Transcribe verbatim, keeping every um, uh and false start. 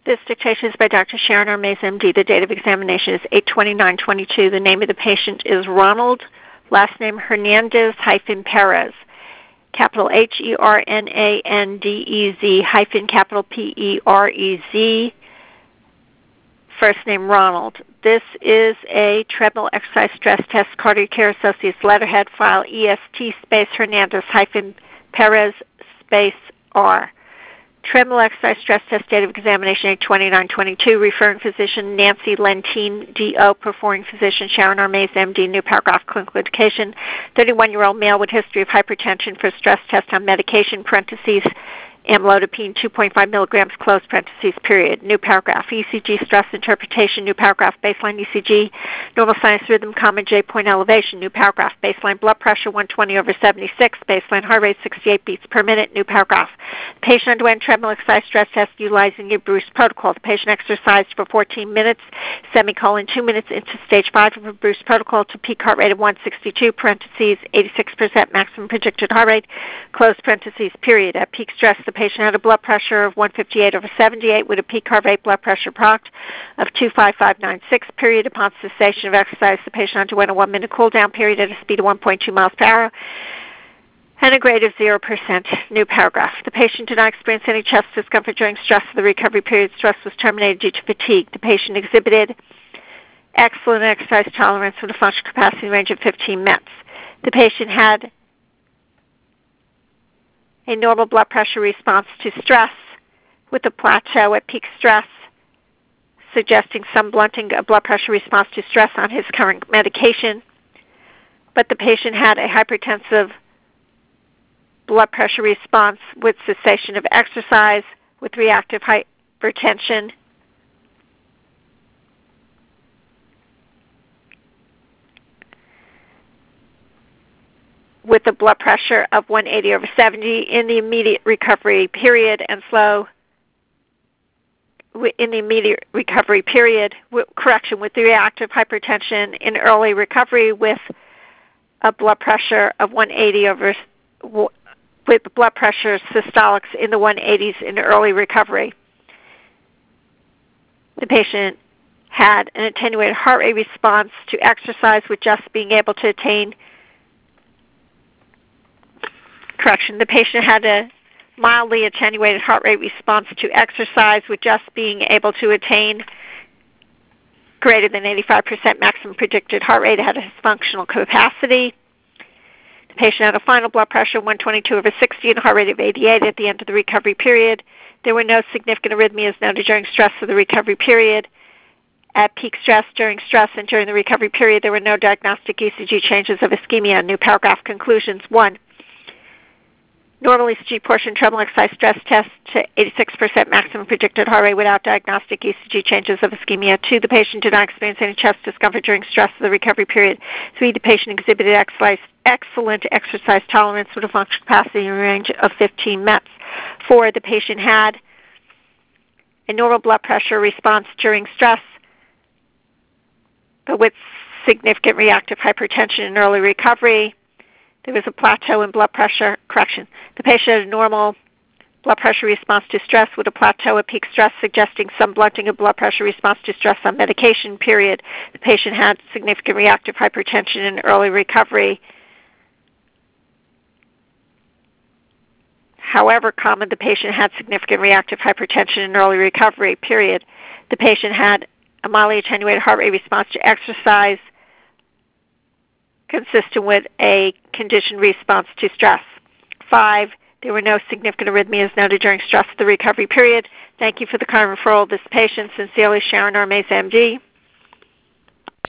This dictation is by Doctor Sharon R. Mays, M D. The date of examination is eight twenty-nine twenty-two. The name of the patient is Ronald, last name Hernandez hyphen Perez, capital H E R N A N D E Z hyphen capital P E R E Z, first name Ronald. This is a treadmill exercise stress test, Cardiac Care Associates letterhead file E S T space Hernandez hyphen Perez space R. Treadmill exercise stress test, date of examination eight twenty-nine twenty-two. Referring physician Nancy Lentine, D O. Performing physician Sharon R. Mays, M D. New paragraph, clinical indication. thirty-one-year-old male with history of hypertension for stress test on medication, parentheses, amlodipine two point five milligrams, close parentheses, period. New paragraph, E C G stress interpretation. New paragraph, baseline E C G, normal sinus rhythm, common J-point elevation. New paragraph, baseline blood pressure one twenty over seventy-six, baseline heart rate sixty-eight beats per minute. New paragraph, patient underwent treadmill exercise stress test utilizing a Bruce protocol. The patient exercised for fourteen minutes, semicolon, two minutes into stage five of a Bruce protocol to peak heart rate of one sixty-two, parentheses, eighty-six percent maximum predicted heart rate, close parentheses, period. At peak stress, the patient had a blood pressure of one fifty-eight over seventy-eight with a peak heart rate blood pressure product of two five five nine six, period. Upon cessation of exercise, the patient underwent a one-minute cool-down period at a speed of one point two miles per hour and a grade of zero percent. New paragraph. The patient did not experience any chest discomfort during stress of the recovery period. Stress was terminated due to fatigue. The patient exhibited excellent exercise tolerance with a functional capacity range of fifteen METs. The patient had a normal blood pressure response to stress with a plateau at peak stress, suggesting some blunting of blood pressure response to stress on his current medication. But the patient had a hypertensive blood pressure response with cessation of exercise, with reactive hypertension, with a blood pressure of one eighty over seventy in the immediate recovery period, and slow in the immediate recovery period, correction, with the reactive hypertension in early recovery with a blood pressure of one eighty over, with blood pressure systolics in the one eighties in early recovery. The patient had an attenuated heart rate response to exercise with just being able to attain Correction, the patient had a mildly attenuated heart rate response to exercise with just being able to attain greater than eighty-five percent maximum predicted heart rate at his functional capacity. The patient had a final blood pressure of one twenty-two over sixty and a heart rate of eighty-eight at the end of the recovery period. There were no significant arrhythmias noted during stress of the recovery period. At peak stress, during stress, and during the recovery period, there were no diagnostic E C G changes of ischemia. New paragraph conclusions. One, normal E C G portion treadmill exercise stress test to eighty-six percent maximum predicted heart rate without diagnostic E C G changes of ischemia. Two, the patient did not experience any chest discomfort during stress of the recovery period. Three, the patient exhibited excellent exercise tolerance with a functional capacity range of fifteen METs. Four, the patient had a normal blood pressure response during stress, but with significant reactive hypertension in early recovery. There was a plateau in blood pressure. Correction. The patient had a normal blood pressure response to stress with a plateau at peak stress, suggesting some blunting of blood pressure response to stress on medication, period. The patient had significant reactive hypertension in early recovery. However common, the patient had significant reactive hypertension in early recovery, period. The patient had a mildly attenuated heart rate response to exercise, consistent with a conditioned response to stress. Five, there were no significant arrhythmias noted during stress of the recovery period. Thank you for the kind referral of this patient. Sincerely, Sharon R. Mays, M D.